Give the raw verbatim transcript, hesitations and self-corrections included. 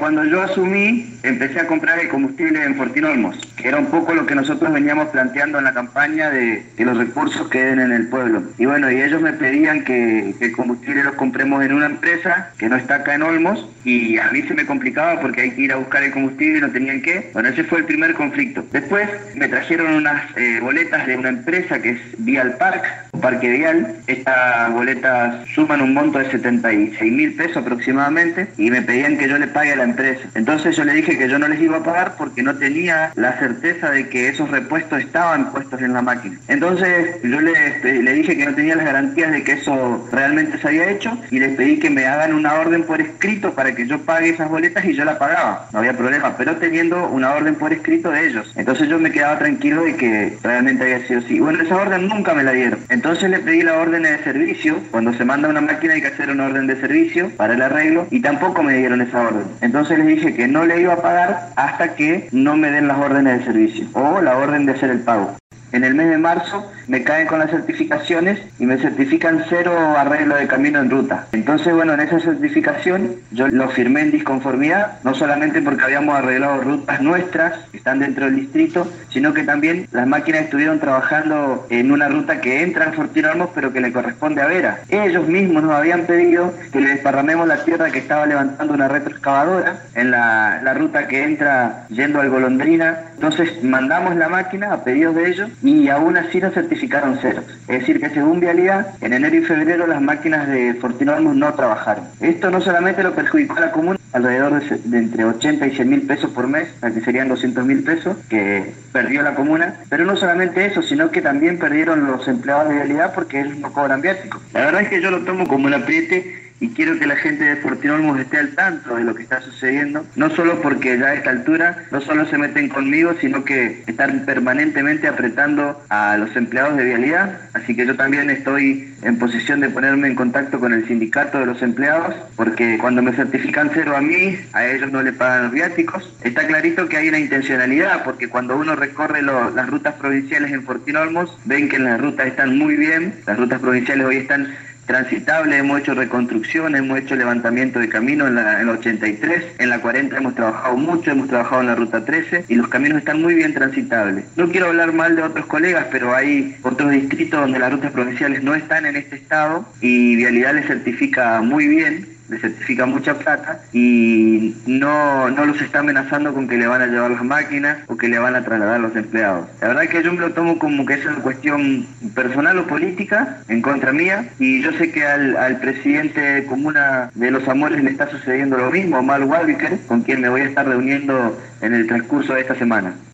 cuando yo asumí, empecé a comprar el combustible en Fortín Olmos, que era un poco lo que nosotros veníamos planteando en la campaña de que los recursos queden en el pueblo. Y bueno, y ellos me pedían que, que el combustible los compremos en una empresa que no está acá en Olmos, y a mí se me complicaba porque hay que ir a buscar el combustible y no tenían qué. Bueno, ese fue el primer conflicto. Después me trajeron unas eh, boletas de una empresa que es Vial Park, o Parque Vial. Estas boletas suman un monto de setenta y seis mil pesos aproximadamente, y me pedían que yo le pague a la empresa. Entonces yo le dije que yo no les iba a pagar porque no tenía la certeza de que esos repuestos estaban puestos en la máquina. Entonces yo les, le dije que no tenía las garantías de que eso realmente se había hecho, y les pedí que me hagan una orden por escrito para que yo pague esas boletas, y yo la pagaba, no había problema, pero teniendo una orden por escrito de ellos. Entonces yo me quedaba tranquilo de que realmente había sido así. Bueno, esa orden nunca me la dieron. Entonces le pedí la orden de servicio. Cuando se manda una máquina hay que hacer una orden de servicio para el arreglo, y tampoco me dieron esa orden. Entonces les dije que no le iba a pagar hasta que no me den las órdenes de servicio o la orden de hacer el pago. En el mes de marzo me caen con las certificaciones y me certifican cero arreglo de camino en ruta. Entonces, bueno, en esa certificación yo lo firmé en disconformidad, no solamente porque habíamos arreglado rutas nuestras que están dentro del distrito, sino que también las máquinas estuvieron trabajando en una ruta que entra en Fortín Olmos, pero que le corresponde a Vera. Ellos mismos nos habían pedido que le desparramemos la tierra que estaba levantando una retroexcavadora en la, la ruta que entra yendo al Golondrina. Entonces mandamos la máquina a pedidos de ellos, y aún así nos certificaron ceros. Es decir, que según Vialidad, en enero y febrero las máquinas de Fortín Olmos no trabajaron. Esto no solamente lo perjudicó a la comuna, alrededor de, de entre ochenta y cien mil pesos por mes, que serían doscientos mil pesos, que perdió la comuna, pero no solamente eso, sino que también perdieron los empleados de Vialidad porque ellos no cobran viáticos. La verdad es que yo lo tomo como un apriete, y quiero que la gente de Fortín Olmos esté al tanto de lo que está sucediendo, no solo porque ya a esta altura no solo se meten conmigo, sino que están permanentemente apretando a los empleados de Vialidad. Así que yo también estoy en posición de ponerme en contacto con el sindicato de los empleados, porque cuando me certifican cero a mí, a ellos no le pagan los viáticos. Está clarito que hay una intencionalidad, porque cuando uno recorre lo, las rutas provinciales en Fortín Olmos, ven que las rutas están muy bien, las rutas provinciales hoy están transitable, hemos hecho reconstrucción, hemos hecho levantamiento de camino en la, en la ochenta y tres, en la cuarenta hemos trabajado mucho, hemos trabajado en la ruta trece, y los caminos están muy bien transitables. No quiero hablar mal de otros colegas, pero hay otros distritos donde las rutas provinciales no están en este estado, y Vialidad les certifica muy bien, le certifica mucha plata, y no, no los está amenazando con que le van a llevar las máquinas o que le van a trasladar los empleados. La verdad es que yo me lo tomo como que es una cuestión personal o política en contra mía, y yo sé que al, al presidente de comuna de Los Amores le está sucediendo lo mismo, Omar Walbiker, con quien me voy a estar reuniendo en el transcurso de esta semana.